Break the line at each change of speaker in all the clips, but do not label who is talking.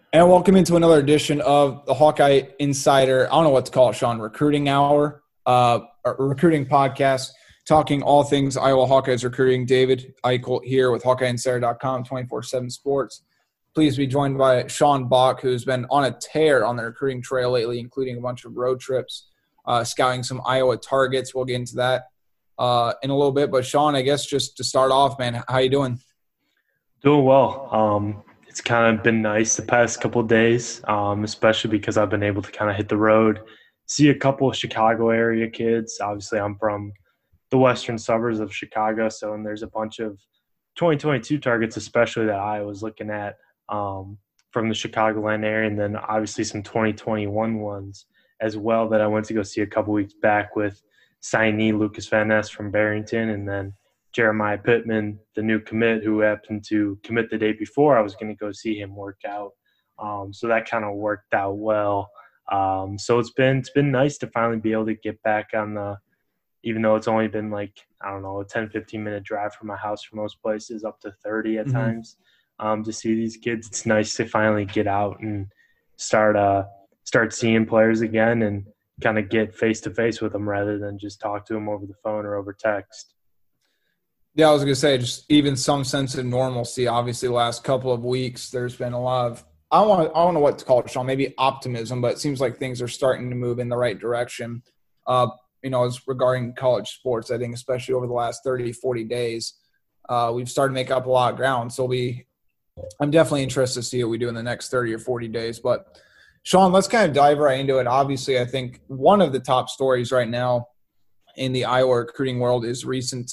And welcome into another edition of the Hawkeye Insider. I don't know what to call it, Sean. Recruiting hour, recruiting podcast, talking all things Iowa Hawkeyes recruiting. David Eichel here with HawkeyeInsider.com, 24/7 Sports. Please be joined by Sean Bach, who's been on a tear on the recruiting trail lately, including a bunch of road trips, scouting some Iowa targets. We'll get into that in a little bit. But Sean, I guess just to start off, man, how you doing?
Doing well. It's kind of been nice the past couple of days, especially because I've been able to kind of hit the road, see a couple of Chicago area kids. Obviously, I'm from the western suburbs of Chicago, and there's a bunch of 2022 targets, especially that I was looking at from the Chicagoland area, and then obviously some 2021 ones as well that I went to go see a couple weeks back with signee Lucas Van Ness from Barrington, and then Jeremiah Pittman, the new commit who happened to commit the day before I was going to go see him work out. So that kind of worked out well. So it's been nice to finally be able to get back on even though it's only been like, I don't know, a 10, 15-minute drive from my house for most places, up to 30 at times, to see these kids. It's nice to finally get out and start seeing players again and kind of get face-to-face with them rather than just talk to them over the phone or over text.
Yeah, I was going to say, just even some sense of normalcy. Obviously, the last couple of weeks, there's been a lot of I don't know what to call it, Sean, maybe optimism, but it seems like things are starting to move in the right direction. As regarding college sports, I think especially over the last 30, 40 days, we've started to make up a lot of ground. So I'm definitely interested to see what we do in the next 30 or 40 days. But, Sean, let's kind of dive right into it. Obviously, I think one of the top stories right now in the Iowa recruiting world is recent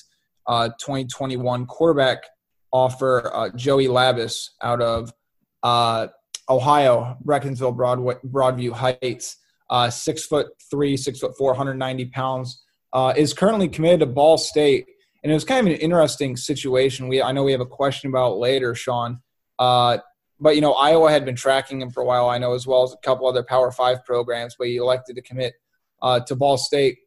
2021 quarterback offer, Joey Labus out of Ohio, Breckensville, Broadview Heights, 6'3", 6'4", 190 pounds, is currently committed to Ball State. And it was kind of an interesting situation. I know we have a question about it later, Sean. But, Iowa had been tracking him for a while, I know, as well as a couple other Power 5 programs, but he elected to commit to Ball State,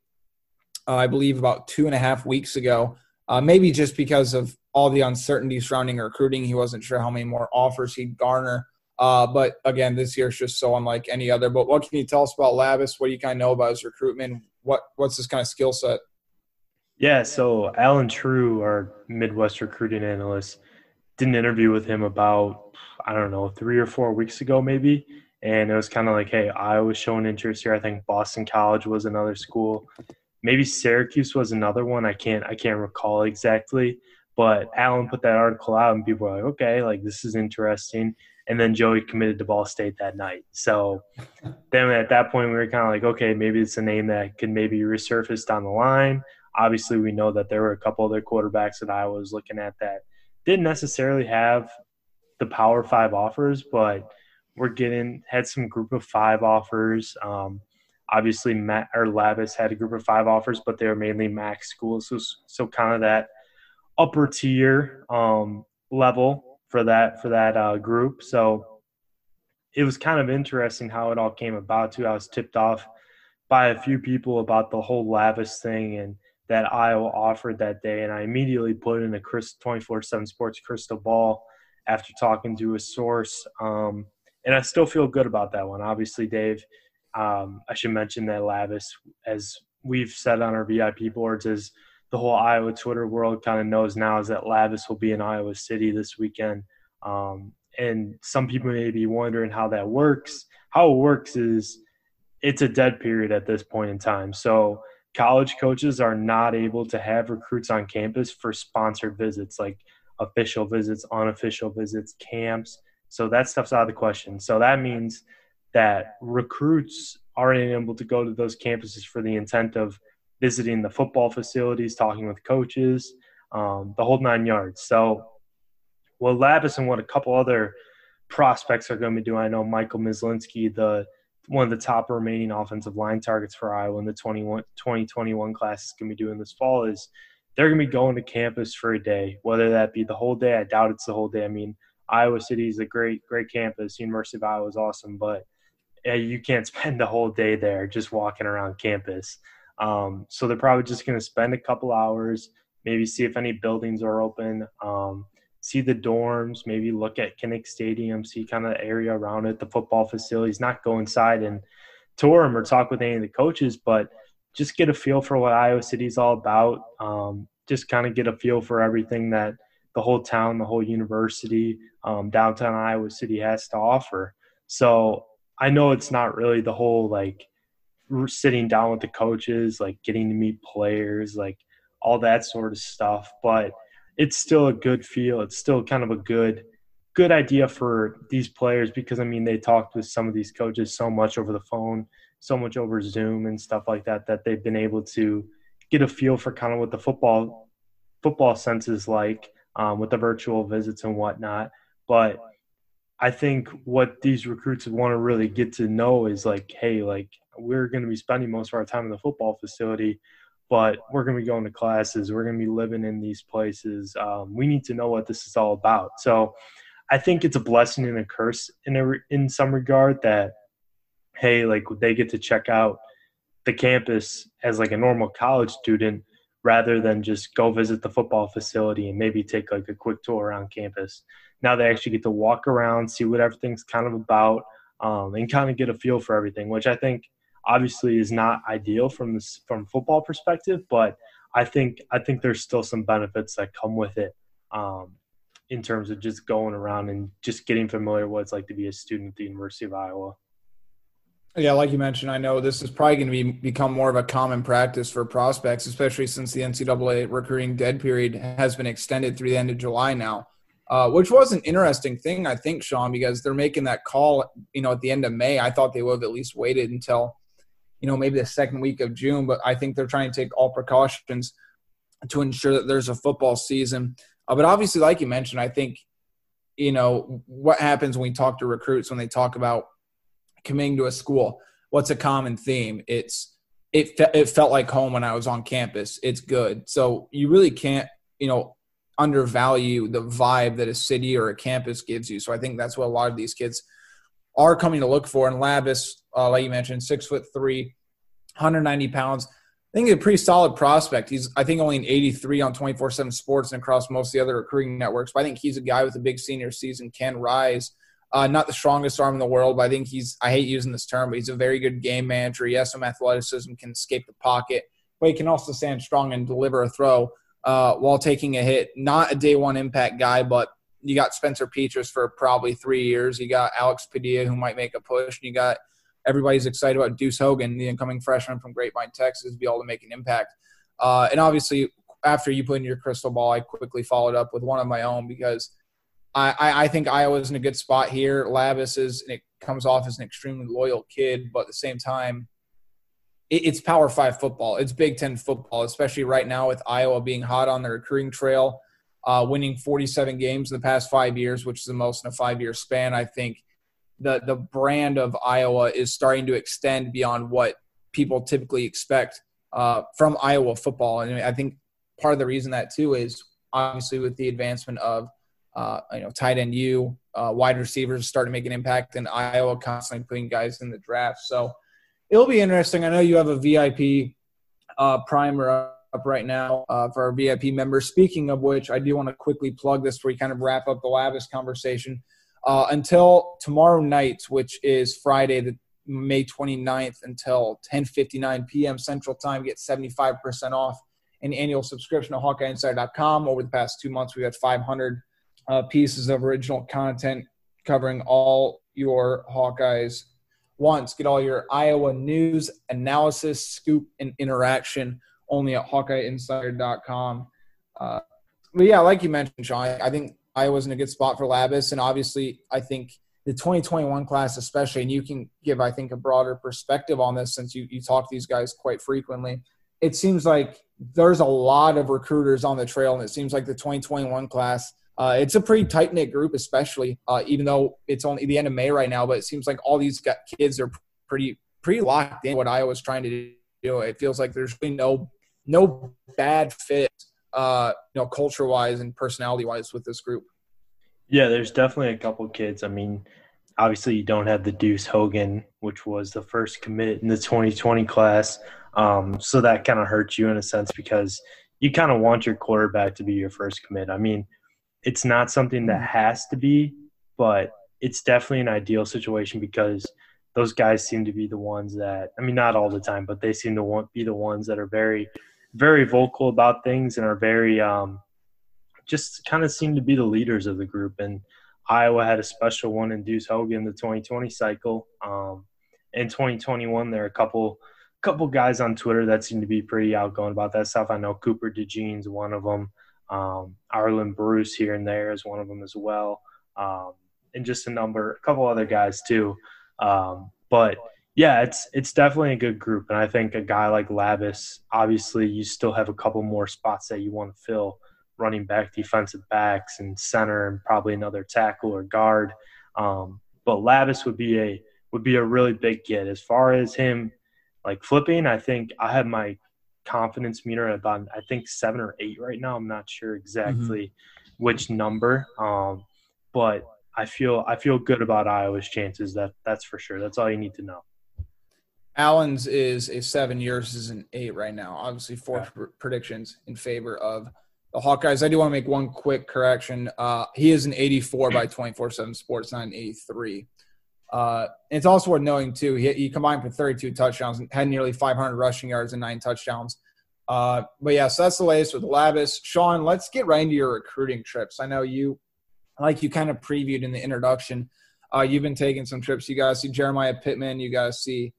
I believe, about 2.5 weeks ago. Maybe just because of all the uncertainty surrounding recruiting, he wasn't sure how many more offers he'd garner. But again, this year's just so unlike any other. But what can you tell us about Labus? What do you kind of know about his recruitment? What's his kind of skill set?
Yeah, so Alan True, our Midwest recruiting analyst, did an interview with him about, I don't know, 3 or 4 weeks ago maybe. And it was kind of like, hey, I was showing interest here. I think Boston College was another school. Maybe Syracuse was another one. I can't recall exactly. But Alan put that article out and people were like, okay, like this is interesting. And then Joey committed to Ball State that night. So then at that point we were kind of like, okay, maybe it's a name that could maybe resurface down the line. Obviously, we know that there were a couple other quarterbacks that I was looking at that didn't necessarily have the Power 5 offers, but had some Group of 5 offers. Obviously, Matt or Labus had a Group of 5 offers, but they were mainly MAC schools, so kind of that upper tier level for that group. So it was kind of interesting how it all came about too. I was tipped off by a few people about the whole Labus thing and that Iowa offered that day, and I immediately put in a 24/7 Sports crystal ball after talking to a source, and I still feel good about that one. Obviously, Dave, I should mention that Labus, as we've said on our VIP boards, as the whole Iowa Twitter world kind of knows now, is that Labus will be in Iowa City this weekend. And some people may be wondering how that works. How it works is it's a dead period at this point in time. So college coaches are not able to have recruits on campus for sponsored visits, like official visits, unofficial visits, camps. So that stuff's out of the question. So that means that recruits aren't able to go to those campuses for the intent of visiting the football facilities, talking with coaches, the whole 9 yards. So what Labus and what a couple other prospects are going to be doing, I know Michael Mislinski, one of the top remaining offensive line targets for Iowa in the 2021 class is going to be doing this fall, is they're going to be going to campus for a day, whether that be the whole day. I doubt it's the whole day. I mean, Iowa City is a great campus. University of Iowa is awesome, but you can't spend the whole day there just walking around campus. So they're probably just going to spend a couple hours, maybe see if any buildings are open, see the dorms, maybe look at Kinnick Stadium, see kind of the area around it, the football facilities, not go inside and tour them or talk with any of the coaches, but just get a feel for what Iowa City is all about. Just kind of get a feel for everything that the whole town, the whole university, downtown Iowa City has to offer. So I know it's not really the whole like sitting down with the coaches, like getting to meet players, like all that sort of stuff, but it's still a good feel. It's still kind of a good idea for these players because, I mean, they talked with some of these coaches so much over the phone, so much over Zoom and stuff like that, that they've been able to get a feel for kind of what the football sense is like with the virtual visits and whatnot. But I think what these recruits want to really get to know is like, hey, like we're going to be spending most of our time in the football facility, but we're going to be going to classes. We're going to be living in these places. We need to know what this is all about. So I think it's a blessing and a curse in some regard that, hey, like they get to check out the campus as like a normal college student rather than just go visit the football facility and maybe take like a quick tour around campus. Now they actually get to walk around, see what everything's kind of about, and kind of get a feel for everything, which I think obviously is not ideal from football perspective, but I think there's still some benefits that come with it in terms of just going around and just getting familiar with what it's like to be a student at the University of Iowa.
Yeah, like you mentioned, I know this is probably going to become more of a common practice for prospects, especially since the NCAA recruiting dead period has been extended through the end of July now, which was an interesting thing, I think, Sean, because they're making that call, at the end of May. I thought they would have at least waited until, maybe the second week of June, but I think they're trying to take all precautions to ensure that there's a football season. But obviously, like you mentioned, I think, what happens when we talk to recruits when they talk about committing to a school, what's a common theme? It felt like home when I was on campus. It's good. So you really can't, undervalue the vibe that a city or a campus gives you. So I think that's what a lot of these kids are coming to look for. And Labus, like you mentioned, 6'3", 190 pounds. I think he's a pretty solid prospect. He's, I think, only an 83 on 24/7 Sports and across most of the other recruiting networks. But I think he's a guy with a big senior season, can rise. Not the strongest arm in the world, but I think I hate using this term, but he's a very good game manager. He has some athleticism, can escape the pocket, but he can also stand strong and deliver a throw while taking a hit. Not a day one impact guy, but you got Spencer Petras for probably 3 years. You got Alex Padilla, who might make a push. And you got everybody's excited about Deuce Hogan, the incoming freshman from Grapevine, Texas, to be able to make an impact. And obviously, after you put in your crystal ball, I quickly followed up with one of my own because I think Iowa's in a good spot here. Labus and it comes off as an extremely loyal kid, but at the same time, it's Power 5 football. It's Big Ten football, especially right now with Iowa being hot on the recruiting trail, winning 47 games in the past 5 years, which is the most in a 5-year span. I think the brand of Iowa is starting to extend beyond what people typically expect from Iowa football. And I think part of the reason that too is obviously with the advancement of tight end wide receivers start to make an impact, and Iowa constantly putting guys in the draft. So it'll be interesting. I know you have a VIP primer up right now for our VIP members. Speaking of which, I do want to quickly plug this before we kind of wrap up the Labus conversation. Until tomorrow night, which is Friday, May 29th, until 10:59 p.m. Central Time, get 75% off an annual subscription to HawkeyeInsider.com. Over the past 2 months, we've had 500 pieces of original content covering all your Hawkeyes wants. Get all your Iowa news, analysis, scoop, and interaction only at HawkeyeInsider.com. But yeah, like you mentioned, Sean, I think Iowa's in a good spot for Labus, and obviously I think the 2021 class especially, and you can give, I think, a broader perspective on this since you talk to these guys quite frequently. It seems like there's a lot of recruiters on the trail, and it seems like the 2021 class it's a pretty tight-knit group, especially even though it's only the end of May right now. But it seems like all these kids are pretty locked in what Iowa's trying to do. It feels like there's really no bad fit, culture-wise and personality-wise with this group.
Yeah, there's definitely a couple kids. I mean, obviously you don't have the Deuce Hogan, which was the first commit in the 2020 class. So that kind of hurts you in a sense because you kind of want your quarterback to be your first commit. I mean, it's not something that has to be, but it's definitely an ideal situation because those guys seem to be the ones that, I mean, not all the time, but they seem to be the ones that are very, very vocal about things and are very just kind of seem to be the leaders of the group. And Iowa had a special one in Deuce Hogan, the 2020 cycle. In 2021, there are a couple guys on Twitter that seem to be pretty outgoing about that stuff. I know Cooper DeJean's one of them. Arlen Bruce here and there is one of them as well. And just a couple other guys too. But yeah, it's definitely a good group. And I think a guy like Labus, obviously you still have a couple more spots that you want to fill, running back, defensive backs, and center, and probably another tackle or guard. But Labus would be a really big get. As far as him like flipping, I think I have my confidence meter at about, I think 7 or 8 right now. I'm not sure exactly which number. But I feel good about Iowa's chances. That's for sure. That's all you need to know.
Allen's is a 7, yours is an 8 right now. Obviously, 4 predictions in favor of the Hawkeyes. I do want to make one quick correction. He is an 84 by 24/7 Sports, not an 83. And it's also worth knowing, too, he combined for 32 touchdowns and had nearly 500 rushing yards and 9 touchdowns. But, yeah, so that's the latest with Labus. Sean, let's get right into your recruiting trips. I know you kind of previewed in the introduction, you've been taking some trips. You guys see Jeremiah Pittman. You guys see,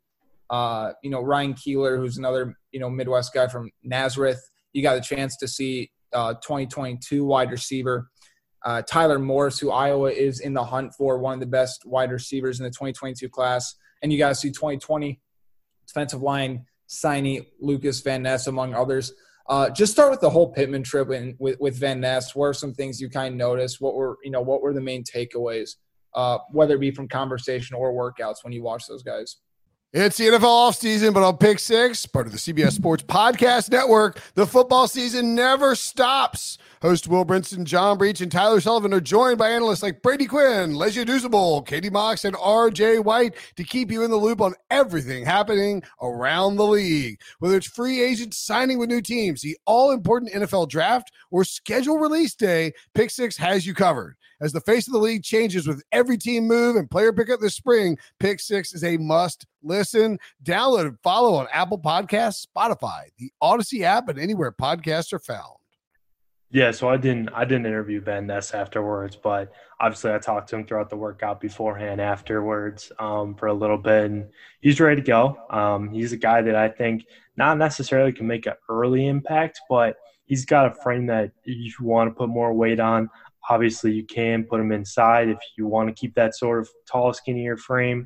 Ryan Keeler, who's another, Midwest guy from Nazareth. You got a chance to see 2022 wide receiver Tyler Morris, who Iowa is in the hunt for, one of the best wide receivers in the 2022 class. And you guys see 2020 defensive line signee Lucas Van Ness, among others. Just start with the whole Pittman trip and with Van Ness. What are some things you kind of noticed? What were the main takeaways, whether it be from conversation or workouts when you watch those guys?
It's the NFL offseason, but on Pick Six, part of the CBS Sports Podcast Network, the football season never stops. Host Will Brinson, John Breach, and Tyler Sullivan are joined by analysts like Brady Quinn, Lesia Dusable, Katie Mox, and RJ White to keep you in the loop on everything happening around the league. Whether it's free agents signing with new teams, the all-important NFL draft, or schedule release day, Pick Six has you covered. As the face of the league changes with every team move and player pickup this spring, Pick Six is a must listen. Download and follow on Apple Podcasts, Spotify, the Odyssey app, and anywhere podcasts are found.
Yeah, so I didn't interview Van Ness afterwards, but obviously I talked to him throughout the workout beforehand, afterwards, for a little bit, and he's ready to go. He's a guy that I think not necessarily can make an early impact, but he's got a frame that if you want to put more weight on, obviously you can put him inside. If you want to keep that sort of tall, skinnier frame,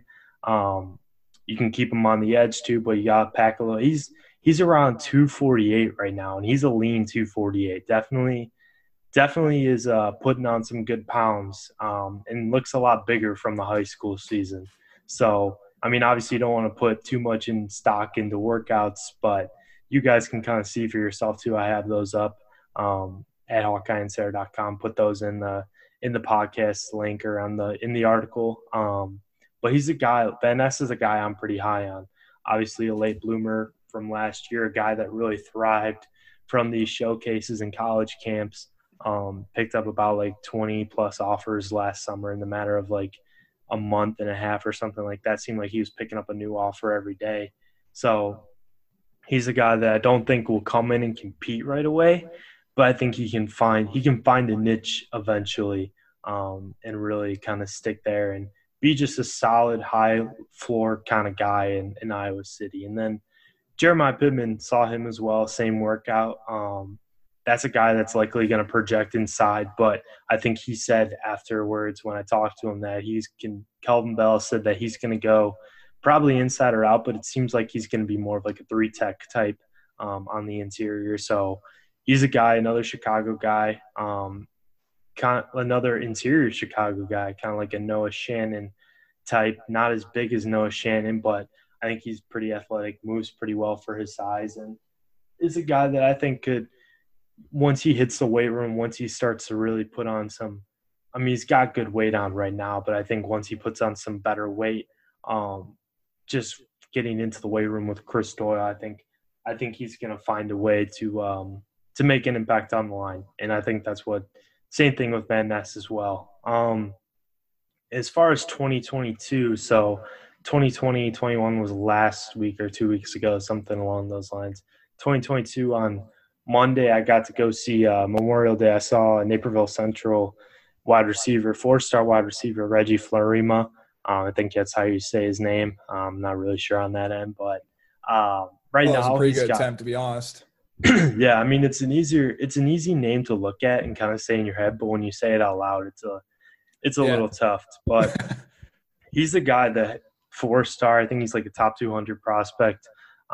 you can keep him on the edge too, but you got to pack a little. He's around 248 right now, and he's a lean 248. Definitely is putting on some good pounds, and looks a lot bigger from the high school season. So, I mean, obviously you don't want to put too much in stock into workouts, but you guys can kind of see for yourself too. I have those up at HawkeyeandSarah.com. Put those in the podcast link or in the article. But he's a guy. Van Ness is a guy I'm pretty high on. Obviously, a late bloomer from last year, a guy that really thrived from these showcases and college camps. Picked up about like 20 plus offers last summer in the matter of like a month and a half or something like that. Seemed like he was picking up a new offer every day. So he's a guy that I don't think will come in and compete right away, but I think he can find a niche eventually, and really kind of stick there and be just a solid high floor kind of guy in Iowa City. And then Jeremiah Pittman, saw him as well, same workout. That's a guy that's likely going to project inside, but I think he said afterwards when I talked to him that Kelvin Bell said that he's going to go probably inside or out, but it seems like he's going to be more of like a 3-tech type on the interior. So he's a guy, another Chicago guy, kind of another interior Chicago guy, kind of like a Noah Shannon type, not as big as Noah Shannon, but I think he's pretty athletic, moves pretty well for his size, and is a guy that I think could, once he hits the weight room, once he starts to really put on some – I mean, he's got good weight on right now, but I think once he puts on some better weight, just getting into the weight room with Chris Doyle, I think he's going to find a way to make an impact on the line, and I think that's what same thing with Van Ness as well. As far as 2022, so 2020-21 was last week or 2 weeks ago, something along those lines. 2022 on Monday, I got to go see Memorial Day. I saw a Naperville Central wide receiver, 4-star wide receiver, Reggie Flarima. I think that's how you say his name. I'm not really sure on that end, but right now,
that was a pretty good attempt, to be honest.
Yeah, I mean, it's an easy name to look at and kind of say in your head, but when you say it out loud, it's a little tough. But he's a guy that 4-star. I think he's like a top 200 prospect.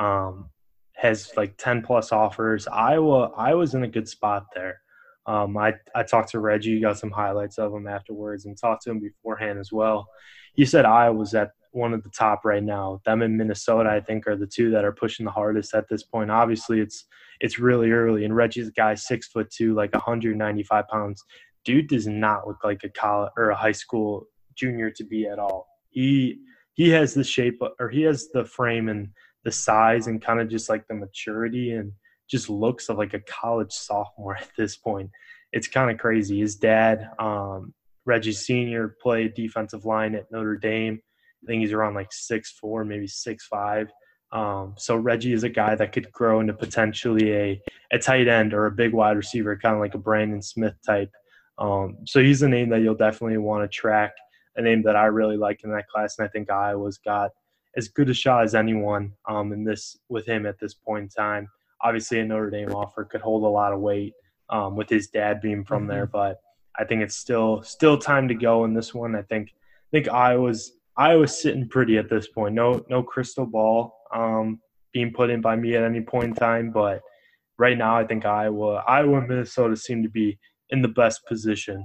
Has like 10 plus offers. Iowa's in a good spot there. I talked to Reggie, got some highlights of him afterwards, and talked to him beforehand as well. He said Iowa's at one of the top right now. Them and Minnesota, I think, are the two that are pushing the hardest at this point. Obviously, it's really early, and Reggie's a guy 6'2", like 195 pounds. Dude does not look like a college or a high school junior to be at all. He has the shape, or he has the frame and the size and kind of just like the maturity and just looks of like a college sophomore at this point. It's kind of crazy. His dad, Reggie Sr., played defensive line at Notre Dame. I think he's around like 6'4", maybe 6'5". So Reggie is a guy that could grow into potentially a tight end or a big wide receiver, kind of like a Brandon Smith type. So he's a name that you'll definitely want to track, a name that I really like in that class, and I think Iowa's got as good a shot as anyone in this with him at this point in time. Obviously, a Notre Dame offer could hold a lot of weight with his dad being from there, but I think it's still time to go in this one. I think Iowa's sitting pretty at this point. No crystal ball being put in by me at any point in time, but right now I think Iowa and Minnesota seem to be in the best position.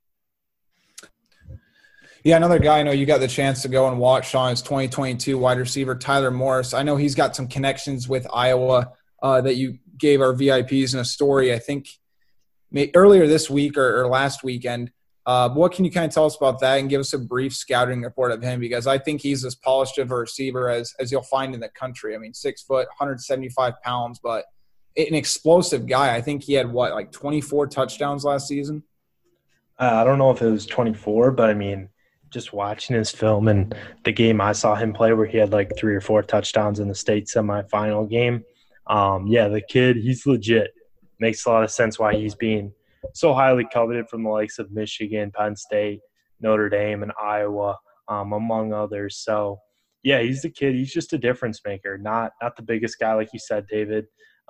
Yeah, another guy I know you got the chance to go and watch, Sean, is 2022 wide receiver Tyler Morris. I know he's got some connections with Iowa that you gave our VIPs in a story, I think, earlier this week or last weekend. What can you kind of tell us about that and give us a brief scouting report of him? Because I think he's as polished of a receiver as you'll find in the country. I mean, 6 foot, 175 pounds, but an explosive guy. I think he had, 24 touchdowns last season?
I don't know if it was 24, but I mean, just watching his film and the game I saw him play where he had like 3 or 4 touchdowns in the state semifinal game. The kid, he's legit. Makes a lot of sense why he's being so highly coveted from the likes of Michigan, Penn State, Notre Dame, and Iowa, among others. So, yeah, he's the kid. He's just a difference maker. Not the biggest guy, like you said, David.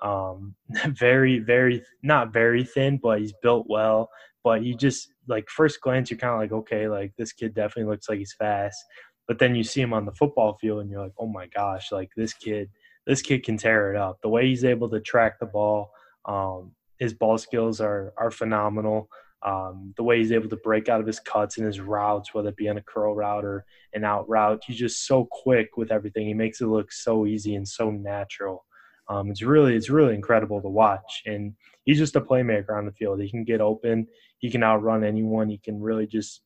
Very, very – not very thin, but he's built well. But he just – like, first glance, you're kind of like, okay, like, this kid definitely looks like he's fast. But then you see him on the football field, and you're like, oh, my gosh, like, this kid can tear it up. The way he's able to track the ball, his ball skills are phenomenal. The way he's able to break out of his cuts and his routes, whether it be on a curl route or an out route, he's just so quick with everything. He makes it look so easy and so natural. It's really incredible to watch. And he's just a playmaker on the field. He can get open. He can outrun anyone. He can really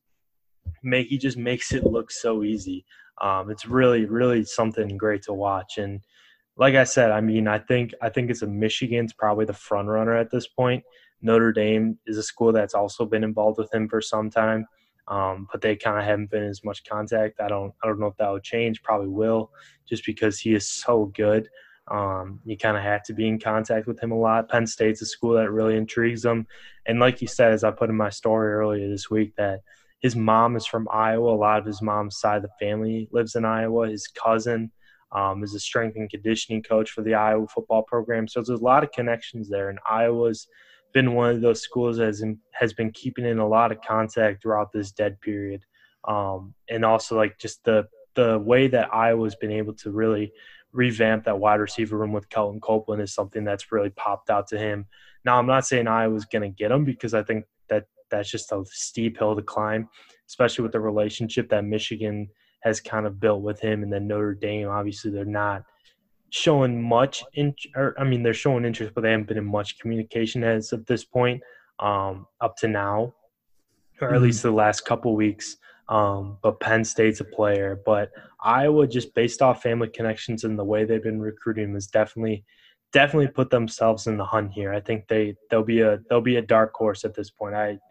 he just makes it look so easy. It's really, really something great to watch. And like I said, I mean, I think it's Michigan's probably the front runner at this point. Notre Dame is a school that's also been involved with him for some time, but they kind of haven't been in as much contact. I don't know if that will change. Probably will, just because he is so good. You kind of have to be in contact with him a lot. Penn State's a school that really intrigues him. And like you said, as I put in my story earlier this week, that his mom is from Iowa. A lot of his mom's side of the family lives in Iowa. His cousin is a strength and conditioning coach for the Iowa football program. So there's a lot of connections there. And Iowa's been one of those schools that has been keeping in a lot of contact throughout this dead period. And also like just the way that Iowa's been able to really revamp that wide receiver room with Kelton Copeland is something that's really popped out to him. Now, I'm not saying Iowa's going to get him, because I think that's just a steep hill to climb, especially with the relationship that Michigan has kind of built with him. And then Notre Dame, obviously they're not showing much they're showing interest, but they haven't been in much communication as of this point, up to now, or at least the last couple weeks. But Penn State's a player. But Iowa, just based off family connections and the way they've been recruiting, has definitely put themselves in the hunt here. I think they'll be a dark horse at this point.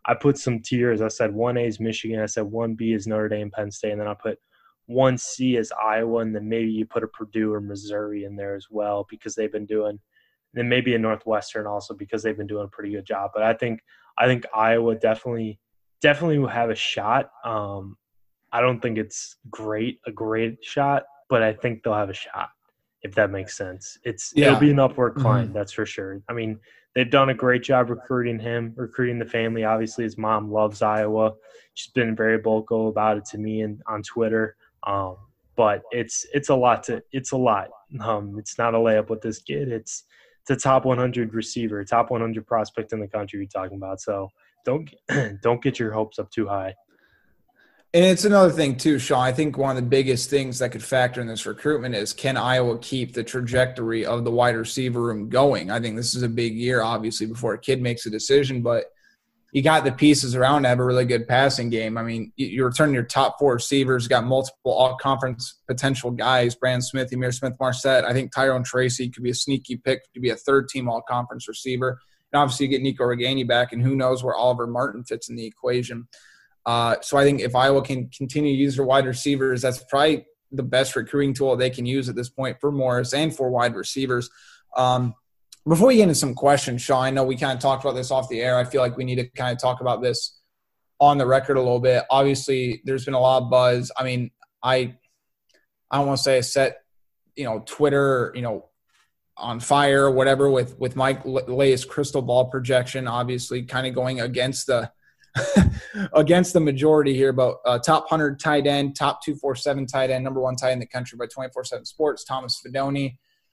I put some tiers. I said 1A is Michigan. I said 1B is Notre Dame, Penn State. And then I put 1C as Iowa. And then maybe you put a Purdue or Missouri in there as well because they've been doing – and maybe a Northwestern also because they've been doing a pretty good job. But I think Iowa definitely will have a shot. I don't think it's a great shot, but I think they'll have a shot, if that makes sense. It'll be an upward climb, that's for sure. I mean, they've done a great job recruiting the family. Obviously, his mom loves Iowa. She's been very vocal about it to me and on Twitter. But it's a lot. It's not a layup with this kid. It's a top 100 receiver, top 100 prospect in the country you're talking about. So don't get your hopes up too high.
And it's another thing too, Sean. I think one of the biggest things that could factor in this recruitment is, can Iowa keep the trajectory of the wide receiver room going? I think this is a big year, obviously, before a kid makes a decision, but you got the pieces around to have a really good passing game. I mean, you're returning your top 4 receivers, got multiple all-conference potential guys, Brandon Smith, Ihmir Smith-Marsette. I think Tyrone Tracy could be a sneaky pick to be a third-team all-conference receiver. And obviously you get Nico Reganey back, and who knows where Oliver Martin fits in the equation. So I think if Iowa can continue to use their wide receivers, that's probably the best recruiting tool they can use at this point for Morris and for wide receivers. Before we get into some questions, Sean, I know we kind of talked about this off the air. I feel like we need to kind of talk about this on the record a little bit. Obviously, there's been a lot of buzz. I mean, I don't want to say I set, Twitter, on fire or whatever with Mike latest crystal ball projection, obviously kind of going against the against the majority here, but top 100 tight end, top 247 tight end, number 1 tight end in the country by 24/7 Sports, Thomas Fidone.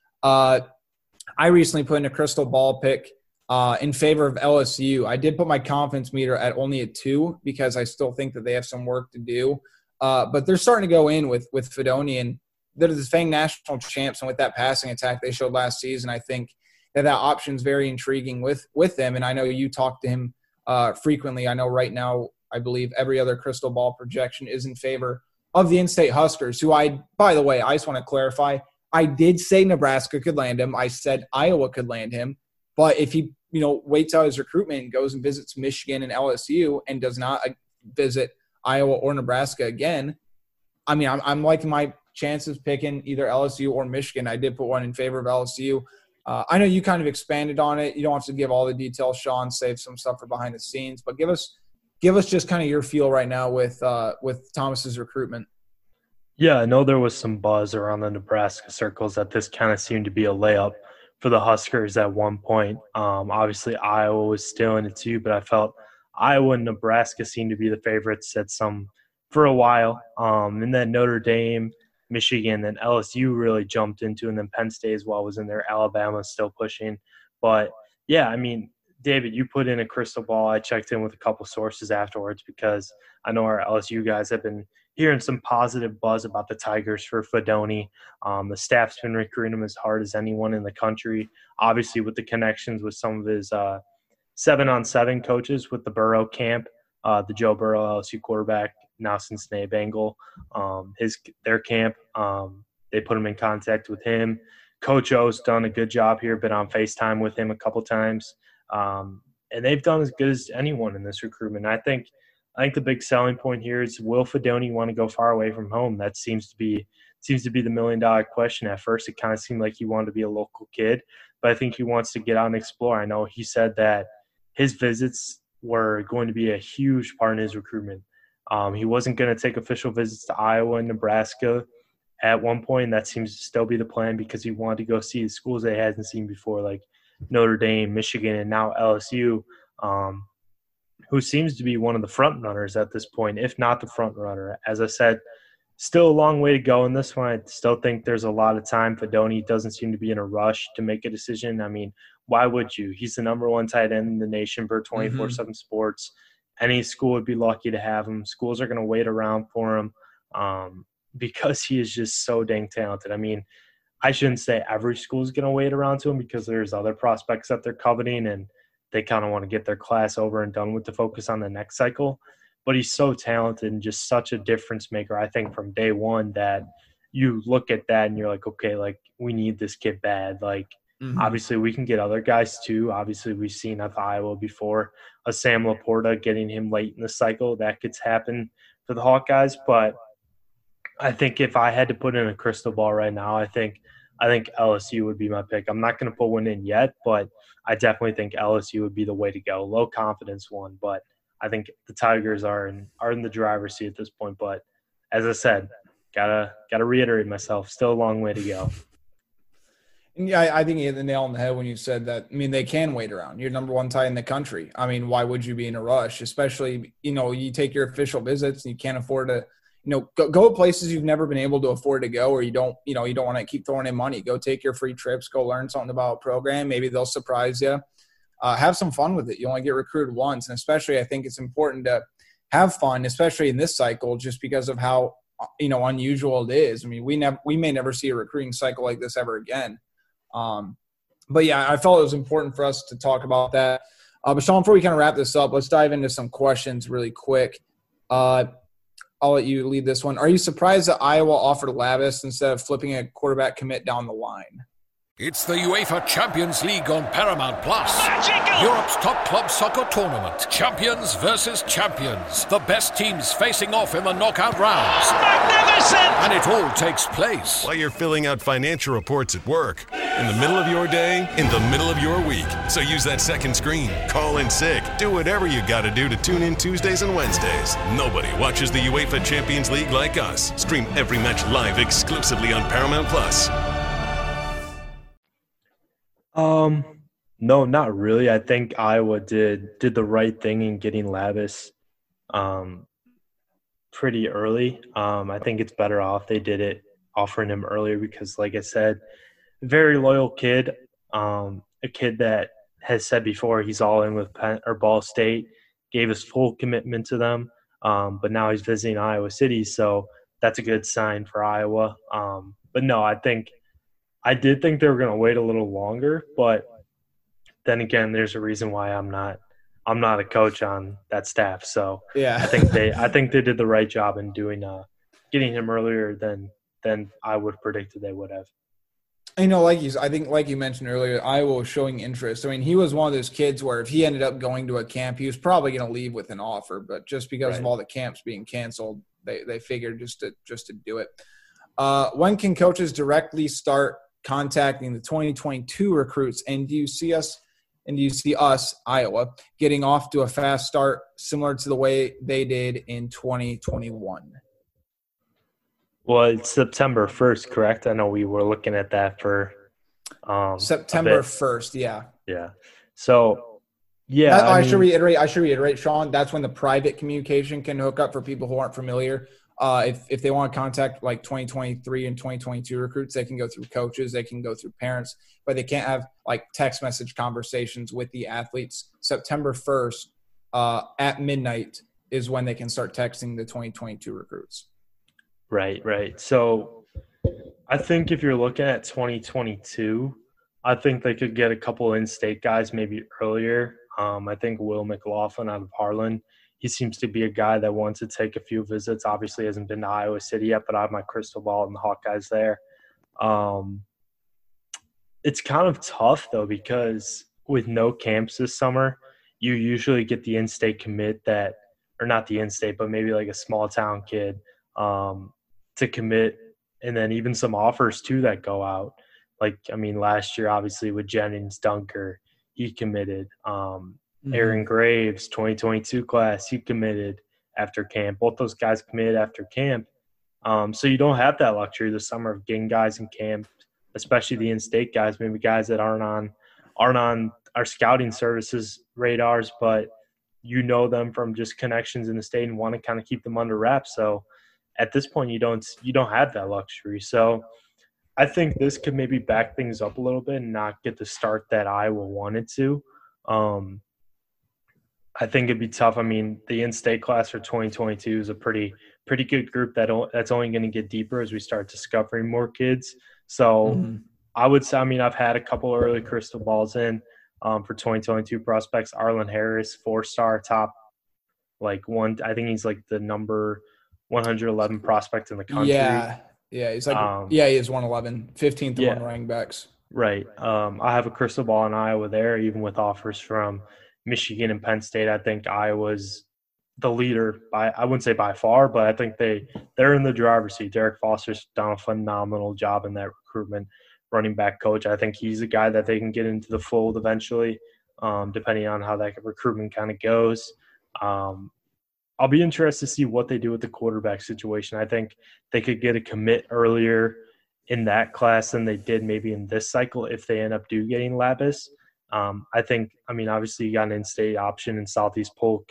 I recently put in a crystal ball pick in favor of LSU. I did put my confidence meter at only a 2 because I still think that they have some work to do. But they're starting to go in with Fidone, and they're the defending national champs, and with that passing attack they showed last season, I think that option is very intriguing with them. And I know you talk to him frequently. I know right now, I believe every other crystal ball projection is in favor of the in-state Huskers, who by the way, I just want to clarify, I did say Nebraska could land him. I said Iowa could land him. But if he, waits out his recruitment and goes and visits Michigan and LSU and does not visit Iowa or Nebraska again, I mean, I'm liking my chances picking either LSU or Michigan. I did put one in favor of LSU. I know you kind of expanded on it. You don't have to give all the details, Sean. Save some stuff for behind the scenes. But give us just kind of your feel right now with Thomas's recruitment.
Yeah, I know there was some buzz around the Nebraska circles that this kind of seemed to be a layup for the Huskers at one point. Obviously, Iowa was still in it too, but I felt Iowa and Nebraska seemed to be the favorites at some for a while. And then Notre Dame, Michigan, and LSU really jumped into, and then Penn State as well was in there. Alabama still pushing. But, yeah, I mean, David, you put in a crystal ball. I checked in with a couple sources afterwards because I know our LSU guys have been hearing some positive buzz about the Tigers for Fidone. The staff's been recruiting him as hard as anyone in the country, obviously with the connections with some of his 7-on-7 coaches with the Burrow camp, the Joe Burrow LSU quarterback, now Cincinnati Bengal, their camp. They put him in contact with him. Coach O's done a good job here, been on FaceTime with him a couple times. And they've done as good as anyone in this recruitment. I think the big selling point here is, will Fidone want to go far away from home? That seems to be the $1 million question. At first, it kind of seemed like he wanted to be a local kid, but I think he wants to get out and explore. I know he said that his visits were going to be a huge part in his recruitment. He wasn't going to take official visits to Iowa and Nebraska at one point, and that seems to still be the plan because he wanted to go see the schools that he hasn't seen before, like Notre Dame, Michigan, and now LSU, who seems to be one of the front runners at this point, if not the front runner. As I said, still a long way to go in this one. I still think there's a lot of time. Fidone doesn't seem to be in a rush to make a decision. I mean, why would you? He's the number 1 tight end in the nation for 24/7 Sports. Any school would be lucky to have him. Schools are going to wait around for him because he is just so dang talented. I mean, I shouldn't say every school is going to wait around to him because there's other prospects that they're coveting and they kind of want to get their class over and done with to focus on the next cycle. But he's so talented and just such a difference maker, I think, from day one, that you look at that and you're like, okay, like, we need this kid bad. Like,
Mm-hmm.
Obviously, we can get other guys too. Obviously, we've seen at Iowa before a Sam Laporta, getting him late in the cycle. That could happen for the Hawkeyes. But I think if I had to put in a crystal ball right now, I think LSU would be my pick. I'm not going to put one in yet, but I definitely think LSU would be the way to go. Low confidence one, but I think the Tigers are in the driver's seat at this point. But as I said, gotta reiterate myself. Still a long way to go.
And yeah, I think you hit the nail on the head when you said that. I mean, they can wait around. You're number one tight in the country. I mean, why would you be in a rush? Especially, you take your official visits and you can't afford to, go places you've never been able to afford to go, or you don't want to keep throwing in money. Go take your free trips. Go learn something about a program. Maybe they'll surprise you. Have some fun with it. You only get recruited once, and especially I think it's important to have fun, especially in this cycle, just because of how unusual it is. I mean, we may never see a recruiting cycle like this ever again. But yeah, I felt it was important for us to talk about that. But Sean, before we kind of wrap this up, let's dive into some questions really quick. I'll let you lead this one. Are you surprised that Iowa offered Labas instead of flipping a quarterback commit down the line?
It's the UEFA Champions League on Paramount Plus.
Magical!
Europe's top club soccer tournament. Champions versus champions. The best teams facing off in the knockout rounds.
Magnificent!
And it all takes place
while you're filling out financial reports at work, in the middle of your day, in the middle of your week. So use that second screen. Call in sick. Do whatever you got to do to tune in Tuesdays and Wednesdays. Nobody watches the UEFA Champions League like us. Stream every match live exclusively on Paramount Plus.
No, not really. I think Iowa did the right thing in getting Labas pretty early. I think it's better off they did it offering him earlier because, like I said, very loyal kid, a kid that has said before he's all in with Ball State, gave his full commitment to them, but now he's visiting Iowa City, so that's a good sign for Iowa. But no, I did think they were going to wait a little longer, but then again, there's a reason why I'm not a coach on that staff. So
yeah,
I think they did the right job in doing getting him earlier than I would have predicted they would have.
Like you mentioned earlier, Iowa was showing interest. I mean, he was one of those kids where if he ended up going to a camp, he was probably going to leave with an offer, but just because of all the camps being canceled, they figured just to do it. When can coaches directly start contacting the 2022 recruits, and do you see us, Iowa, getting off to a fast start similar to the way they did in 2021?
Well, it's September 1st, correct? I know we were looking at that for
September 1st, yeah.
Yeah. So, yeah.
I should reiterate, Sean, that's when the private communication can hook up for people who aren't familiar. If they want to contact like 2023 and 2022 recruits, they can go through coaches, they can go through parents, but they can't have like text message conversations with the athletes. September 1st at midnight is when they can start texting the 2022 recruits.
Right. So I think if you're looking at 2022, I think they could get a couple in-state guys maybe earlier. I think Will McLaughlin out of Harlan, he seems to be a guy that wants to take a few visits. Obviously hasn't been to Iowa City yet, but I have my crystal ball and the Hawkeyes there. It's kind of tough, though, because with no camps this summer, you usually get the in-state commit or not the in-state, but maybe like a small-town kid to commit, and then even some offers, too, that go out. Like, I mean, last year, obviously, with Jennings Dunker, he committed. Aaron Graves, 2022 class, he committed after camp. Both those guys committed after camp. So you don't have that luxury this summer of getting guys in camp, especially the in-state guys, maybe guys that aren't on our scouting services radars, but you know them from just connections in the state and want to kind of keep them under wraps. So at this point, you don't have that luxury. So I think this could maybe back things up a little bit and not get the start that Iowa wanted to. I think it'd be tough. I mean, the in-state class for 2022 is a pretty good group that's only going to get deeper as we start discovering more kids. So I would say, I mean, I've had a couple early crystal balls in for 2022 prospects. Arlen Harris, 4-star top, I think he's like the number 111 prospect in the country.
Yeah, he's like he is 111, 15th among running backs.
Right. I have a crystal ball in Iowa there, even with offers from Michigan and Penn State. I think Iowa's the leader I wouldn't say by far, but I think they're in the driver's seat. Derek Foster's done a phenomenal job in that recruitment, running back coach. I think he's a guy that they can get into the fold eventually, depending on how that recruitment kind of goes. I'll be interested to see what they do with the quarterback situation. I think they could get a commit earlier in that class than they did maybe in this cycle if they end up getting Labus. Obviously you got an in-state option in Southeast Polk,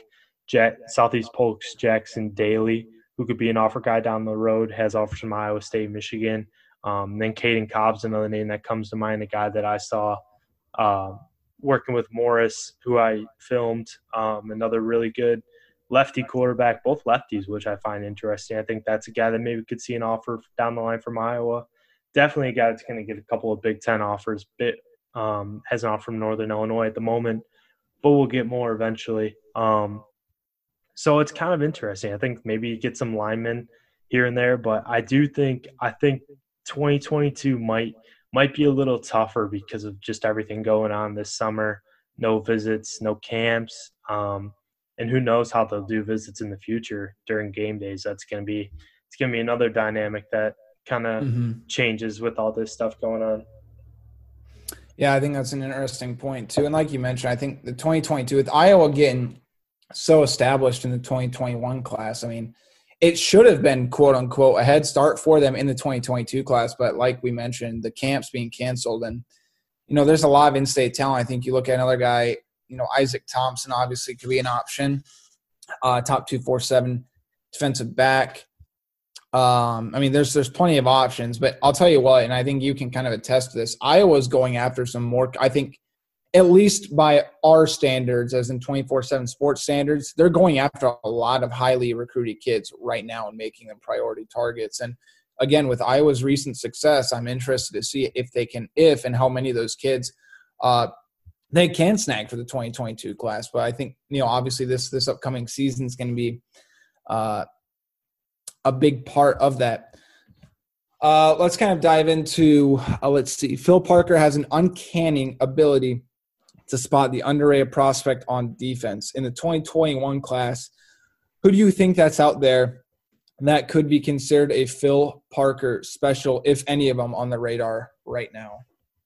Jackson Daly, who could be an offer guy down the road, has offers from Iowa State, Michigan. Then Caden Cobb's another name that comes to mind, a guy that I saw working with Morris, who I filmed, another really good lefty quarterback, both lefties, which I find interesting. I think that's a guy that maybe could see an offer down the line from Iowa. Definitely a guy that's going to get a couple of Big Ten offers. Has an offer from Northern Illinois at the moment, but we'll get more eventually. So it's kind of interesting. I think maybe you get some linemen here and there, but I think 2022 might be a little tougher because of just everything going on this summer. No visits, no camps. And who knows how they'll do visits in the future during game days. It's going to be another dynamic that kind of changes with all this stuff going on.
Yeah, I think that's an interesting point too. And like you mentioned, I think the 2022 with Iowa getting so established in the 2021 class, I mean, it should have been quote unquote a head start for them in the 2022 class. But like we mentioned, the camps being canceled and, there's a lot of in-state talent. I think you look at another guy, Isaac Thompson obviously could be an option. Top 247 defensive back. There's plenty of options, but I'll tell you what, and I think you can kind of attest to this. Iowa's going after some more, I think, at least by our standards, as in 24/7 sports standards, they're going after a lot of highly recruited kids right now and making them priority targets. And again, with Iowa's recent success, I'm interested to see if and how many of those kids they can snag for the 2022 class. But I think, obviously this upcoming season is going to be a big part of that. Let's kind of dive into, let's see. Phil Parker has an uncanny ability to spot the underrated prospect on defense. In the 2021 class, who do you think that's out there that could be considered a Phil Parker special, if any of them on the radar right now?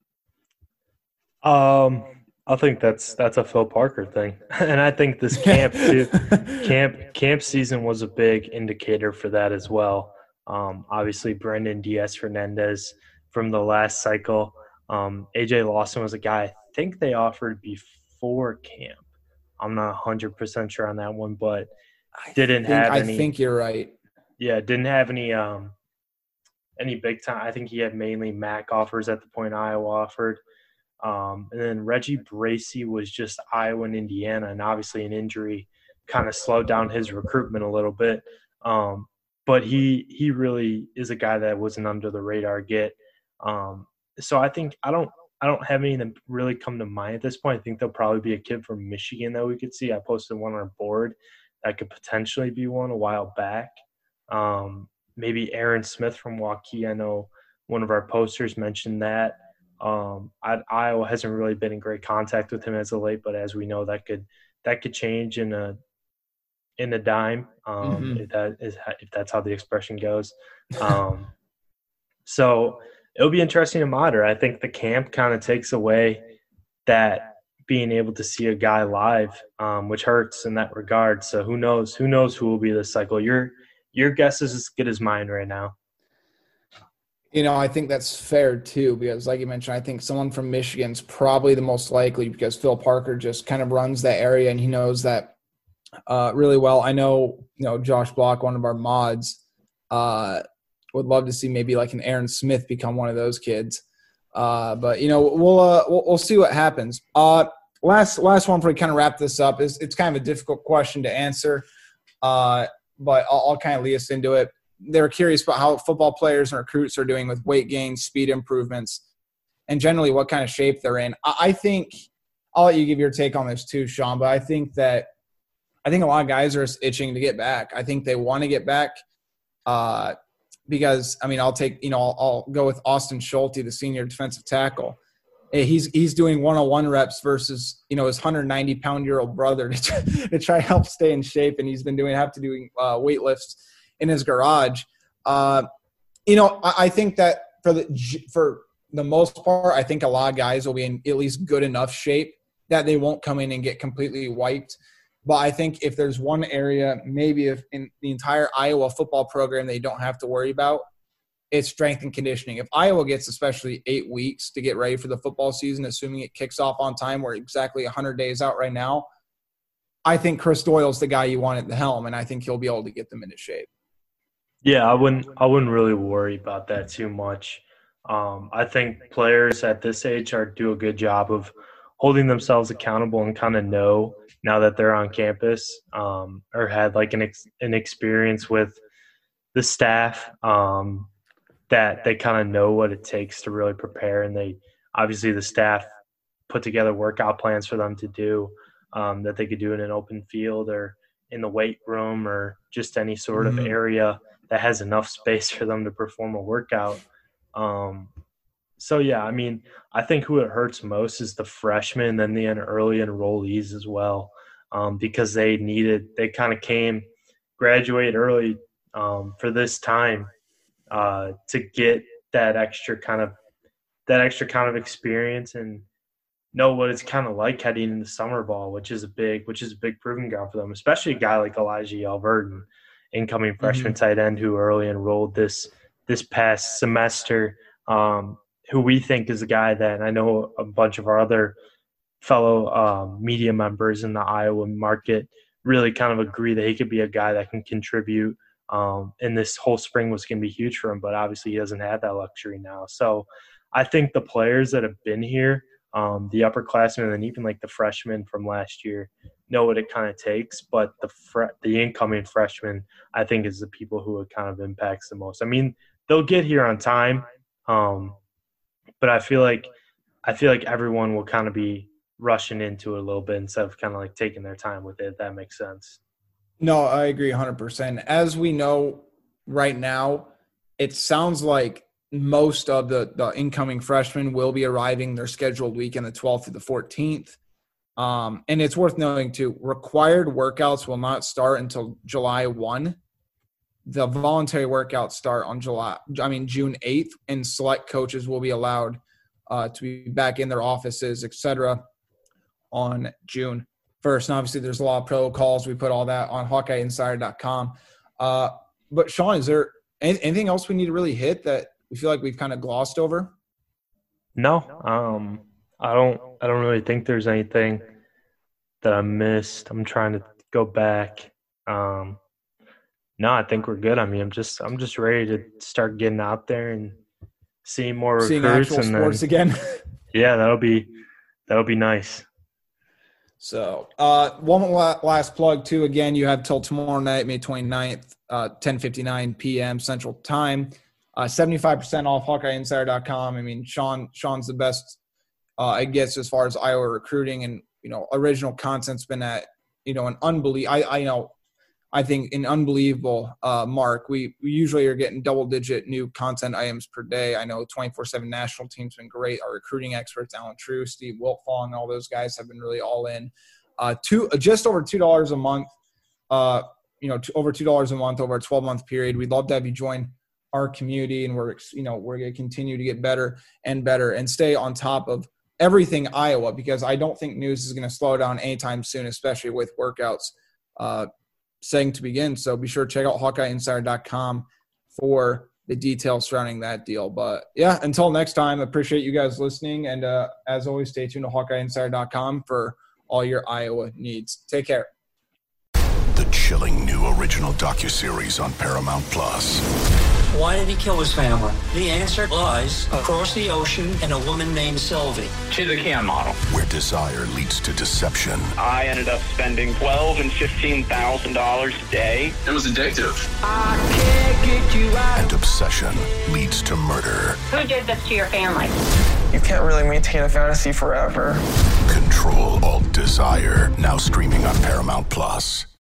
I think that's a Phil Parker thing. And I think this camp too, camp season was a big indicator for that as well. Obviously Brendan Diaz-Fernandez from the last cycle. AJ Lawson was a guy I think they offered before camp. I'm not 100% sure on that one, but I think
you're right.
Yeah, didn't have any big time. I think he had mainly MAC offers at the point Iowa offered. And then Reggie Bracey was just Iowa and Indiana, and obviously an injury kind of slowed down his recruitment a little bit. But he really is a guy that wasn't under the radar get. So I think I don't have any that really come to mind at this point. I think there'll probably be a kid from Michigan that we could see. I posted one on our board that could potentially be one a while back. Maybe Aaron Smith from Waukee. I know one of our posters mentioned that. Iowa hasn't really been in great contact with him as of late, but as we know, that could change in a dime, if that's how the expression goes. So it'll be interesting to monitor. I think the camp kind of takes away that being able to see a guy live, which hurts in that regard. So who knows who will be this cycle. Your guess is as good as mine right now.
I think that's fair too, because like you mentioned, I think someone from Michigan's probably the most likely because Phil Parker just kind of runs that area and he knows that really well. I know, Josh Block, one of our mods, would love to see maybe like an Aaron Smith become one of those kids. But we'll see what happens. Last one before we kind of wrap this up is it's kind of a difficult question to answer, but I'll kind of lead us into it. They were curious about how football players and recruits are doing with weight gain, speed improvements, and generally what kind of shape they're in. I think I'll let you give your take on this too, Sean, but I think a lot of guys are itching to get back. I think they want to get back because, I'll go with Austin Schulte, the senior defensive tackle. he's doing 101 reps versus, his 190-pound-year-old brother to try to help stay in shape. And he's been doing weight lifts in his garage. I think that for the most part, I think a lot of guys will be in at least good enough shape that they won't come in and get completely wiped. But I think if there's one area, maybe if in the entire Iowa football program they don't have to worry about, it's strength and conditioning. If Iowa gets especially 8 weeks to get ready for the football season, assuming it kicks off on time, we're exactly 100 days out right now, I think Chris Doyle's the guy you want at the helm, and I think he'll be able to get them into shape.
Yeah, I wouldn't really worry about that too much. I think players at this age do a good job of holding themselves accountable and kind of know now that they're on campus or had like an experience with the staff that they kind of know what it takes to really prepare. And the staff put together workout plans for them to do that they could do in an open field or in the weight room or just any sort of area that has enough space for them to perform a workout. I think who it hurts most is the freshmen and the early enrollees as well, because they kind of graduate early for this time to get that extra kind of experience and know what it's kind of like heading into summer ball, which is a big proving ground for them, especially a guy like Elijah Yalverdin, incoming freshman tight end who early enrolled this past semester, who we think is a guy that I know a bunch of our other fellow media members in the Iowa market really kind of agree that he could be a guy that can contribute. And this whole spring was going to be huge for him, but obviously he doesn't have that luxury now. So I think the players that have been here, the upperclassmen and even like the freshmen from last year, know what it kind of takes. But the incoming freshmen, I think, is the people who it kind of impacts the most. I mean, they'll get here on time, but I feel like everyone will kind of be rushing into it a little bit instead of kind of like taking their time with it, if that makes sense.
No, I agree 100%. As we know right now, it sounds like most of the incoming freshmen will be arriving their scheduled weekend, the 12th through the 14th. And it's worth noting, too, required workouts will not start until July 1. The voluntary workouts start on June 8th, and select coaches will be allowed to be back in their offices, et cetera, on June 1st. And obviously there's a lot of protocols. We put all that on HawkeyeInsider.com. But Sean, is there anything else we need to really hit that we feel like we've kind of glossed over?
No, I don't really think there's anything that I missed. I'm trying to go back. No, I think we're good. I mean, I'm just ready to start getting out there and seeing more recruits.
Seeing actual sports again.
Yeah, that'll be nice.
So one last plug, too. Again, you have till tomorrow night, May 29th, 10:59 p.m. Central Time. 75% off HawkeyeInsider.com. I mean, Sean's the best it gets as far as Iowa recruiting, and original content's been at an unbelievable. I think an unbelievable mark. We usually are getting double-digit new content items per day. I know 24/7 national team's been great. Our recruiting experts, Alan True, Steve Wiltfong, all those guys have been really all in. Just over $2 a month. Over $2 a month over a 12-month period. We'd love to have you join our community, and we're going to continue to get better and better and stay on top of everything Iowa, because I don't think news is going to slow down anytime soon, especially with workouts saying to begin. So be sure to check out HawkeyeInsider.com for the details surrounding that deal. But yeah, until next time, appreciate you guys listening. And as always, stay tuned to HawkeyeInsider.com for all your Iowa needs. Take care.
The chilling new original docuseries on Paramount Plus.
Why did he kill his family? The answer lies across the ocean in a woman named Sylvie.
She's a can model.
Where desire leads to deception.
I ended up spending $12,000 and $15,000 a day.
It was addictive.
I can't get you out.
And obsession leads to murder.
Who did this to your family?
You can't really maintain a fantasy forever.
Control Alt Desire. Now streaming on Paramount Plus.